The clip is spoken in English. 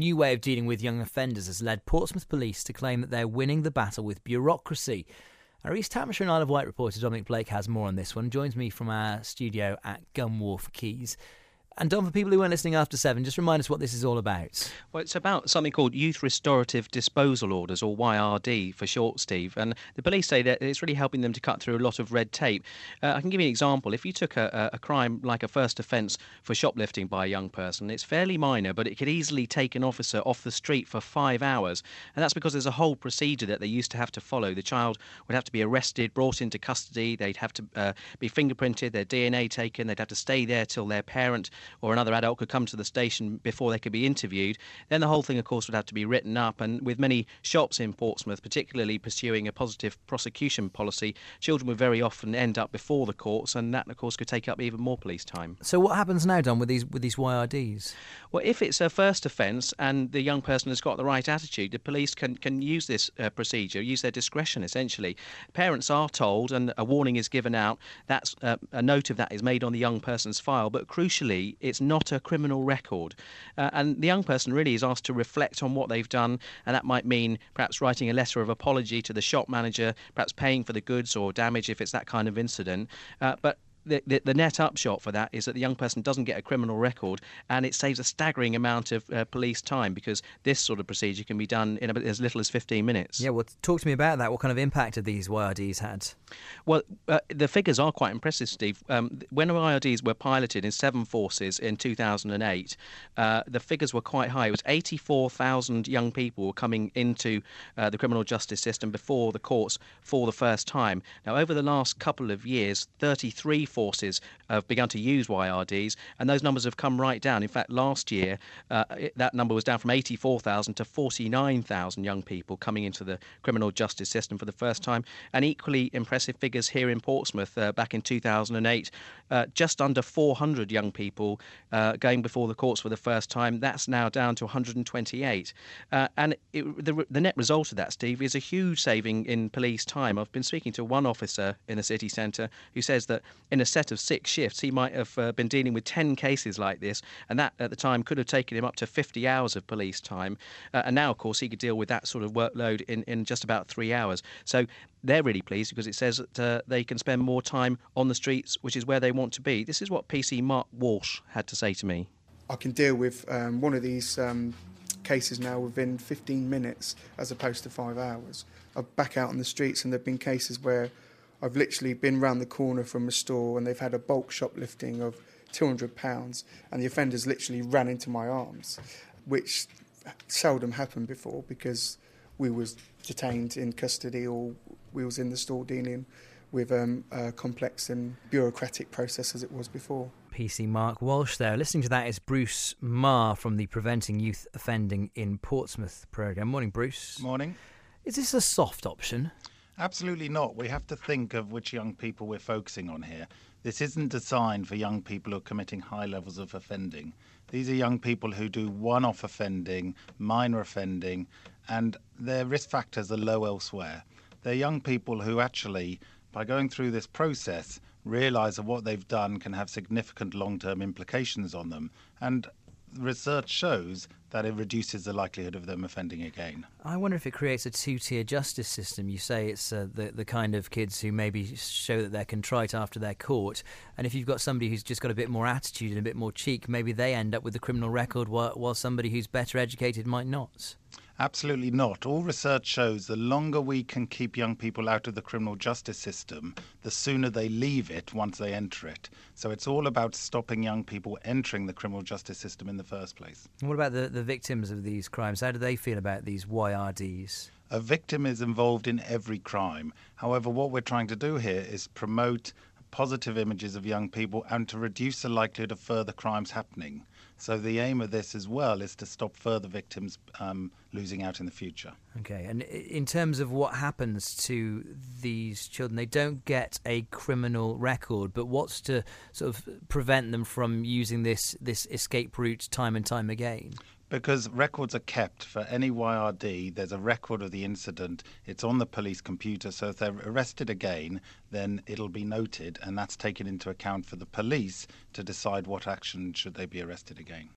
new way of dealing with young offenders has led Portsmouth Police to claim that they're winning the battle with bureaucracy. Our East Hampshire and Isle of Wight reporter Dominic Blake has more on this one. Joins me from our studio at Gunwharf Quays. And Dom, for people who weren't listening after 7, just remind us what this is all about. Well, it's about something called Youth Restorative Disposal Orders, or YRD for short, Steve. And the police say that it's really helping them to cut through a lot of red tape. I can give you an example. If you took a crime like a first offence for shoplifting by a young person, it's fairly minor, but it could easily take an officer off the street for 5 hours. And that's because there's a whole procedure that they used to have to follow. The child would have to be arrested, brought into custody. They'd have to be fingerprinted, their DNA taken. They'd have to stay there till their parent or another adult could come to the station before they could be interviewed. Then the whole thing, of course, would have to be written up. And with many shops in Portsmouth, particularly pursuing a positive prosecution policy, children would very often end up before the courts, and that, of course, could take up even more police time. So what happens now, Don, with these YRDs? Well, if it's a first offence and the young person has got the right attitude, the police can use this procedure, use their discretion, essentially. Parents are told, and a warning is given out, that's a note of that is made on the young person's file, but crucially, it's not a criminal record. And the young person really is asked to reflect on what they've done, and that might mean perhaps writing a letter of apology to the shop manager, perhaps paying for the goods or damage if it's that kind of incident. But the net upshot for that is that the young person doesn't get a criminal record, and it saves a staggering amount of police time, because this sort of procedure can be done in as little as 15 minutes. Yeah, well, talk to me about that. What kind of impact have these YRDs had? Well, the figures are quite impressive, Steve. When YRDs were piloted in 7 forces in 2008, the figures were quite high. It was 84,000 young people were coming into the criminal justice system before the courts for the first time. Now, over the last couple of years, 33 forces have begun to use YRDs, and those numbers have come right down. In fact, last year, that number was down from 84,000 to 49,000 young people coming into the criminal justice system for the first time. And equally impressive figures here in Portsmouth back in 2008, just under 400 young people going before the courts for the first time. That's now down to 128. And the net result of that, Steve, is a huge saving in police time. I've been speaking to one officer in the city centre who says that in a set of 6 shifts, he might have been dealing with 10 cases like this, and that at the time could have taken him up to 50 hours of police time. And now, of course, he could deal with that sort of workload in just about 3 hours. So they're really pleased because it says that they can spend more time on the streets, which is where they want to be. This is what PC Mark Walsh had to say to me. I can deal with one of these cases now within 15 minutes as opposed to 5 hours. I'm back out on the streets, and there have been cases where I've literally been round the corner from a store and they've had a bulk shoplifting of £200, and the offenders literally ran into my arms, which seldom happened before because we was detained in custody or we was in the store dealing with a complex and bureaucratic process as it was before. PC Mark Walsh there. Listening to that is Bruce Marr from the Preventing Youth Offending in Portsmouth programme. Morning, Bruce. Morning. Is this a soft option? Absolutely not. We have to think of which young people we're focusing on here. This isn't designed for young people who are committing high levels of offending. These are young people who do one-off offending, minor offending, and their risk factors are low elsewhere. They're young people who actually, by going through this process, realise that what they've done can have significant long-term implications on them. And research shows that it reduces the likelihood of them offending again. I wonder if it creates a two-tier justice system. You say it's the kind of kids who maybe show that they're contrite after they're caught, and if you've got somebody who's just got a bit more attitude and a bit more cheek, maybe they end up with a criminal record while somebody who's better educated might not. Absolutely not. All research shows the longer we can keep young people out of the criminal justice system, the sooner they leave it once they enter it. So it's all about stopping young people entering the criminal justice system in the first place. And what about the victims of these crimes? How do they feel about these YRDs? A victim is involved in every crime. However, what we're trying to do here is promote positive images of young people and to reduce the likelihood of further crimes happening. So the aim of this as well is to stop further victims losing out in the future. Okay, and in terms of what happens to these children, they don't get a criminal record, but what's to sort of prevent them from using this escape route time and time again? Because records are kept for any YRD, there's a record of the incident, it's on the police computer, so if they're arrested again, then it'll be noted, and that's taken into account for the police to decide what action should they be arrested again.